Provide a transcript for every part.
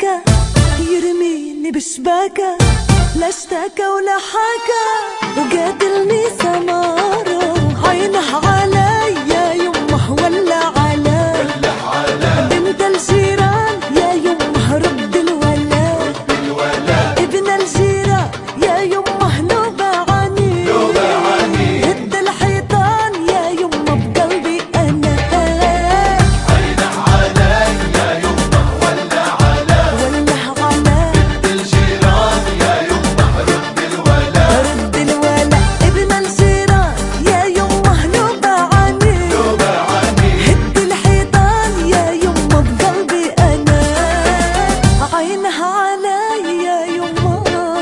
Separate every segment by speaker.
Speaker 1: حكى يرميني بشباكة، لا اشتكى ولا حكى وقاتلني سمارة. عينه عليا يمه ولا علي بنت الجيران يا يمه رد الولا، ابن الجيران يا يمه نوبة عني هد الحيطان يا يمه بقلبي أنا.
Speaker 2: عينه علي يا يمه ولا علي بنت الجيران يا يمه رد الولا،
Speaker 1: ابن الجيران يا يمه نوبة عني هد الحيطان يا يمه بقلبي أنا. عينه علي يا يمه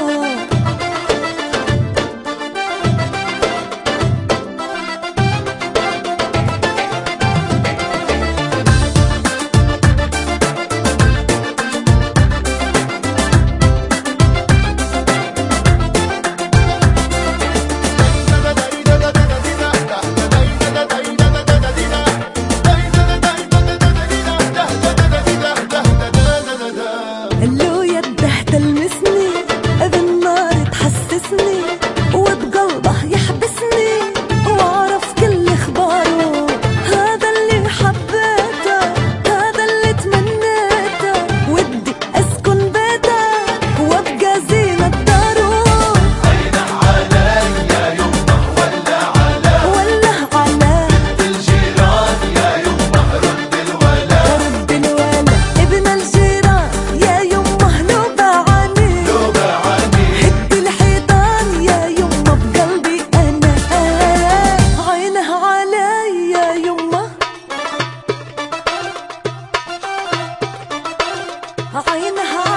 Speaker 1: اللو يده تلمسني بالنار تحسسني وبقلبه يحبسني واعرف كل اخباره. هذا اللي حبيته هذا اللي تمنيته ودي اسكن بيته وابقى زينة داره.
Speaker 2: عينه علي يا يمه ولا علي بنت الجيران يا يمه رد الولا،
Speaker 1: ابن الجيران يا يمه نوبة عني هد الحيطان يا يمه بقلبي أنا. عينه علي يا يمه عينها